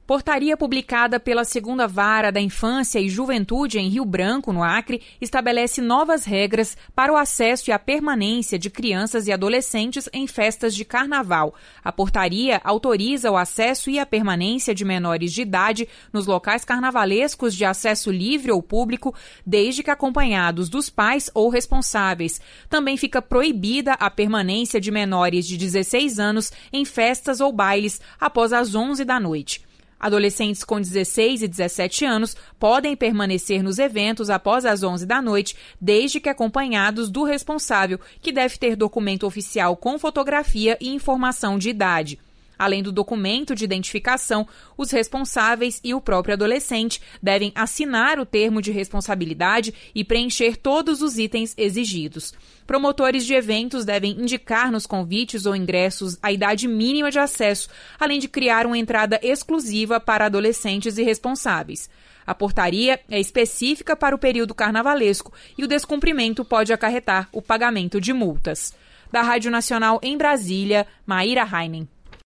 Portaria publicada pela 2ª Vara da Infância e Juventude em Rio Branco, no Acre, estabelece novas regras para o acesso e a permanência de crianças e adolescentes em festas de carnaval. A portaria autoriza o acesso e a permanência de menores de idade nos locais carnavalescos de acesso livre ou público, desde que acompanhados dos pais ou responsáveis. Também fica proibida a permanência de menores de 16 anos em festas ou bailes após as 11 da noite. Adolescentes com 16 e 17 anos podem permanecer nos eventos após as 11 da noite, desde que acompanhados do responsável, que deve ter documento oficial com fotografia e informação de idade. Além do documento de identificação, os responsáveis e o próprio adolescente devem assinar o termo de responsabilidade e preencher todos os itens exigidos. Promotores de eventos devem indicar nos convites ou ingressos a idade mínima de acesso, além de criar uma entrada exclusiva para adolescentes e responsáveis. A portaria é específica para o período carnavalesco e o descumprimento pode acarretar o pagamento de multas. Da Rádio Nacional em Brasília, Maíra Heinen.